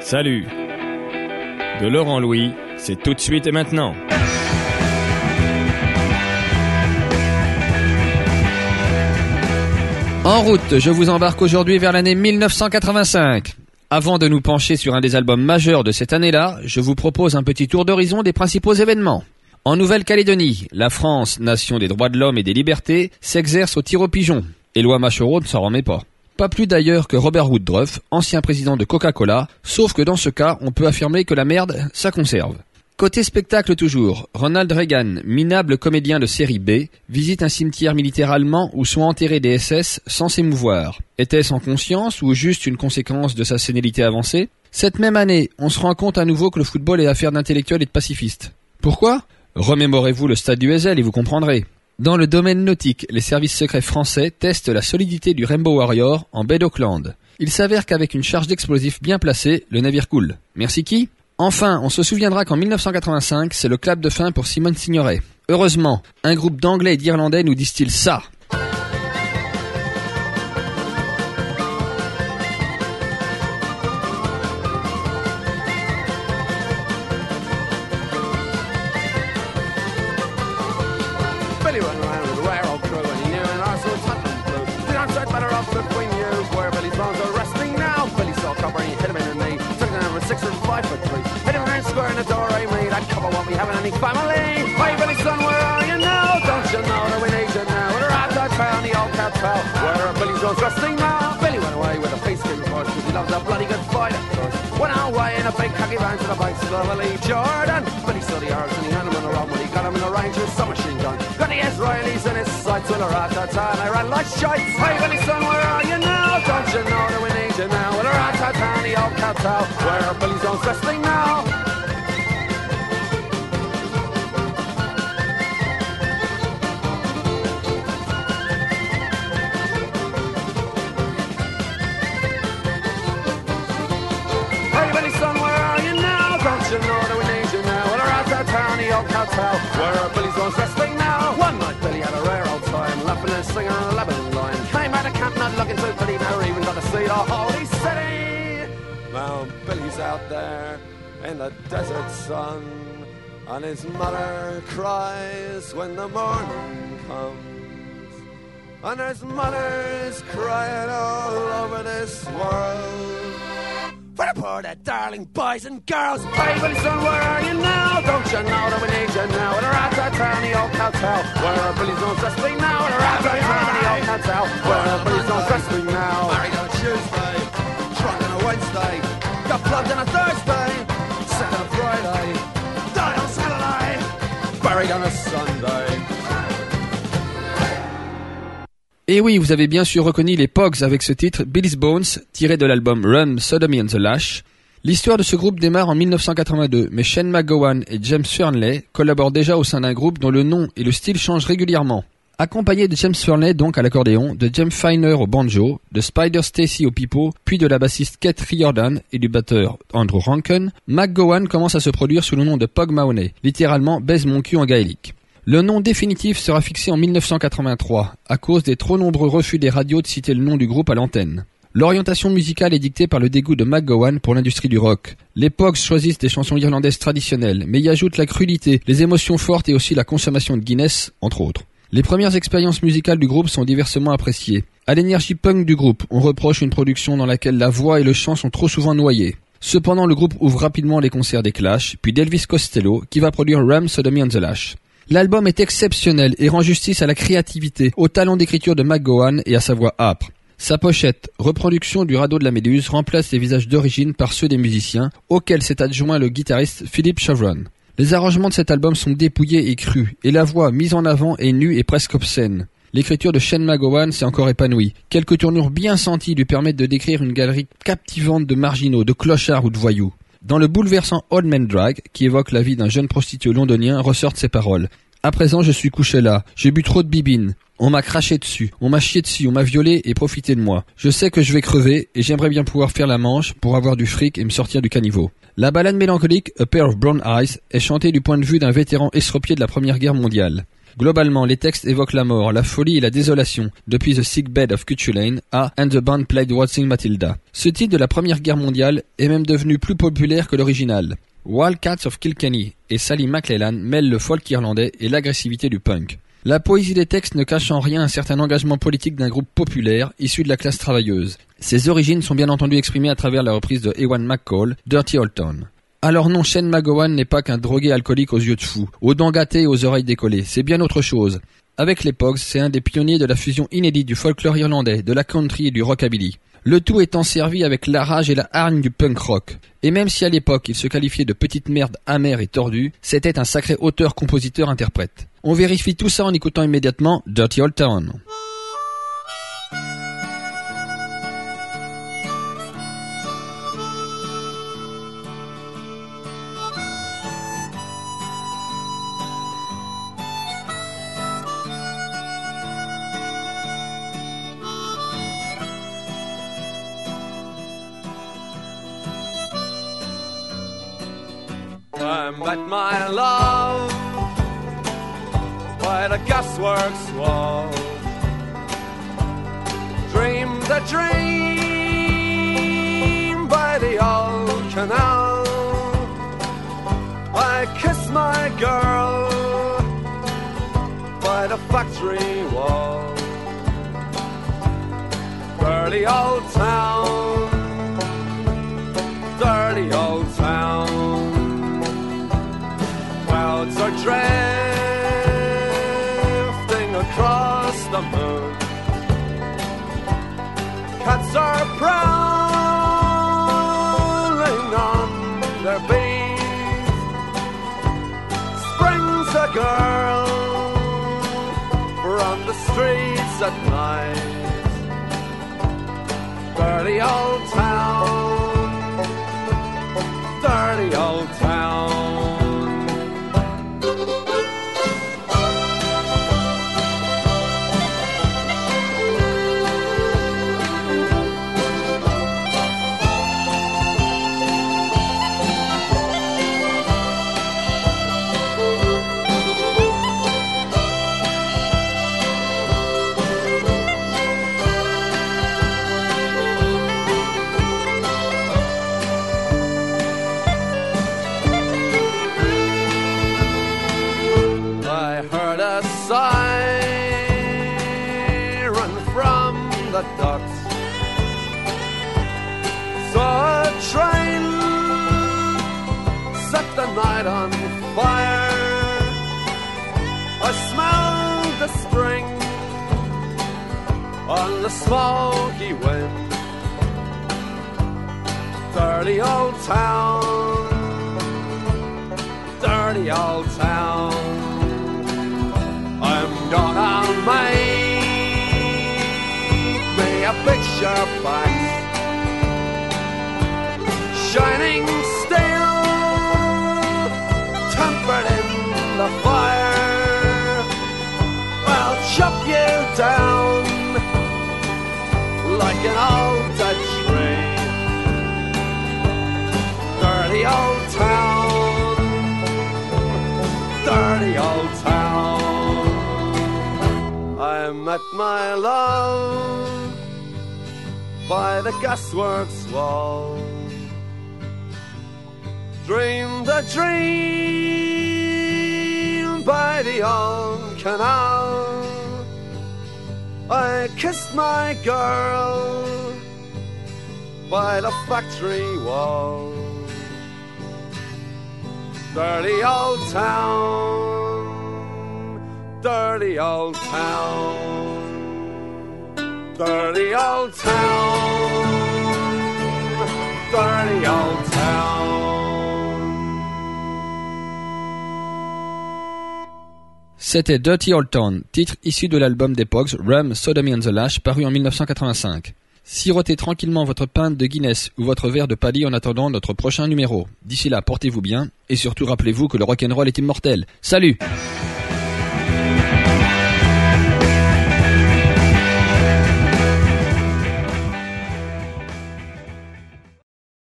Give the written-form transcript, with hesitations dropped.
Salut. De Laurent Louis, c'est tout de suite et maintenant. En route, je vous embarque aujourd'hui vers l'année 1985. Avant de nous pencher sur un des albums majeurs de cette année-là, je vous propose un petit tour d'horizon des principaux événements. En Nouvelle-Calédonie, la France, nation des droits de l'homme et des libertés, s'exerce au tir au pigeon. Éloi Machereau ne s'en remet pas. Pas plus d'ailleurs que Robert Woodruff, ancien président de Coca-Cola, sauf que dans ce cas, on peut affirmer que la merde, ça conserve. Côté spectacle toujours, Ronald Reagan, minable comédien de série B, visite un cimetière militaire allemand où sont enterrés des SS sans s'émouvoir. Était-ce en conscience ou juste une conséquence de sa sénilité avancée ? Cette même année, on se rend compte à nouveau que le football est affaire d'intellectuels et de pacifistes. Pourquoi ? Remémorez-vous le stade du Heysel et vous comprendrez. Dans le domaine nautique, les services secrets français testent la solidité du Rainbow Warrior en baie d'Auckland. Il s'avère qu'avec une charge d'explosifs bien placée, le navire coule. Merci qui ? Enfin, on se souviendra qu'en 1985, c'est le clap de fin pour Simone Signoret. Heureusement, un groupe d'Anglais et d'Irlandais nous distille ça. Billy went around with a rare old crew and he knew an arsehole Tottenham blue. The outside better off between you where Billy's bones are resting now. Billy saw Copper and he hit him in the knee. Took him down for 6 and 5 foot 3. Hit him around square in the door, I made that Copper won't be having any family. Hey Billy son, where are you now? Don't you know that we need you now? With a rat out town, the old cartel. Where are Billy's bones resting now? Billy went away with a face skin horse because he loves a bloody good fight at first. Went away in a big cocky van to the bicycle of Lee Jordan. Billy saw the Arabs and he had him on the run when he got him in the range with some machine gun. Got the Israelis in his sights with a rat-a-ta and I ran like shites. Hey Billy son, where are you now? Don't you know that we need you now? With a rat-a-ta and the old cartel. Where are Billy's own wrestling now? Hey Billy son, where are you now? Don't you know that we need you now? With a rat-a-ta and the old cartel. Where are Billy's own wrestling now? One night Billy had a rare old time, laughing and singing on a Lebanon line. Came out of camp not looking too pretty, never even got to see the holy city. Now Billy's out there in the desert sun, and his mother cries when the morning comes. And there's mothers crying all over this world for the poor, the darling boys and girls. Hey, Billy son, where are you now? Don't you know that we need you now? With a rat-a-ta and the old cartel. Where are Billy's own wrestling now? With a rat-a-ta and the old cartel. Where are Billy's own wrestling now? Married on a Tuesday, drunk on a Wednesday, got plugged on a Thursday, sick on a Friday, died on Saturday, buried on a Sunday. Et oui, vous avez bien sûr reconnu les Pogs avec ce titre Billy's Bones, tiré de l'album Rum, Sodomy and the Lash. L'histoire de ce groupe démarre en 1982, mais Shane McGowan et James Fearnley collaborent déjà au sein d'un groupe dont le nom et le style changent régulièrement. Accompagné de James Fearnley donc à l'accordéon, de James Finer au banjo, de Spider Stacy au pipeau, puis de la bassiste Kate Riordan et du batteur Andrew Rankin, McGowan commence à se produire sous le nom de Pog Mahoney, littéralement baise mon cul en gaélique. Le nom définitif sera fixé en 1983, à cause des trop nombreux refus des radios de citer le nom du groupe à l'antenne. L'orientation musicale est dictée par le dégoût de McGowan pour l'industrie du rock. Les Pogs choisissent des chansons irlandaises traditionnelles, mais y ajoutent la crudité, les émotions fortes et aussi la consommation de Guinness, entre autres. Les premières expériences musicales du groupe sont diversement appréciées. À l'énergie punk du groupe, on reproche une production dans laquelle la voix et le chant sont trop souvent noyés. Cependant, le groupe ouvre rapidement les concerts des Clash, puis d'Elvis Costello, qui va produire Rum, Sodomy and the Lash. L'album est exceptionnel et rend justice à la créativité, au talent d'écriture de McGowan et à sa voix âpre. Sa pochette, reproduction du radeau de la Méduse, remplace les visages d'origine par ceux des musiciens, auxquels s'est adjoint le guitariste Philip Chevron. Les arrangements de cet album sont dépouillés et crus, et la voix mise en avant est nue et presque obscène. L'écriture de Shane McGowan s'est encore épanouie. Quelques tournures bien senties lui permettent de décrire une galerie captivante de marginaux, de clochards ou de voyous. Dans le bouleversant Old Man Drag, qui évoque la vie d'un jeune prostitué londonien, ressortent ces paroles. « À présent, je suis couché là. J'ai bu trop de bibine. On m'a craché dessus. On m'a chié dessus. On m'a violé et profité de moi. Je sais que je vais crever et j'aimerais bien pouvoir faire la manche pour avoir du fric et me sortir du caniveau. » La ballade mélancolique A Pair of Brown Eyes est chantée du point de vue d'un vétéran estropié de la Première Guerre mondiale. Globalement, les textes évoquent la mort, la folie et la désolation, depuis The Sick Bed of Cuchulainn à And the Band Played Waltzing Matilda. Ce titre de la Première Guerre mondiale est même devenu plus populaire que l'original. Wildcats of Kilkenny et Sally McLellan mêlent le folk irlandais et l'agressivité du punk. La poésie des textes ne cache en rien un certain engagement politique d'un groupe populaire issu de la classe travailleuse. Ses origines sont bien entendu exprimées à travers la reprise de Ewan McCall, Dirty Old Town. Alors non, Shane McGowan n'est pas qu'un drogué alcoolique aux yeux de fou, aux dents gâtées et aux oreilles décollées, c'est bien autre chose. Avec les Pogues, c'est un des pionniers de la fusion inédite du folklore irlandais, de la country et du rockabilly. Le tout étant servi avec la rage et la hargne du punk rock. Et même si à l'époque il se qualifiait de petite merde amère et tordue, c'était un sacré auteur-compositeur-interprète. On vérifie tout ça en écoutant immédiatement Dirty Old Town. I met my love by the gasworks wall. Dreamed a dream by the old canal. I kissed my girl by the factory wall. Dirty old town, dirty old town. Clouds are drifting across the moon. Cats are prowling on their beat. Springs a girl from the streets at night. Dirty old town, dirty old town. Siren from the docks. Saw a train set the night on fire. I smelled the string on the smoky wind. Dirty old town, dirty old town. I'm gonna make me a picture box, shining steel, tempered in the fire. I'll chop you down like an old Dutch tree. Dirty old town, dirty old town. I met my love by the gasworks wall. Dreamed a dream by the old canal. I kissed my girl by the factory wall. Dirty old town, dirty old town, dirty old town, dirty old town. C'était Dirty Old Town, titre issu de l'album des Pogues Rum, Sodomy and the Lash, paru en 1985. Sirotez tranquillement votre pinte de Guinness ou votre verre de Paddy en attendant notre prochain numéro. D'ici là, portez-vous bien et surtout rappelez-vous que le rock'n'roll est immortel. Salut!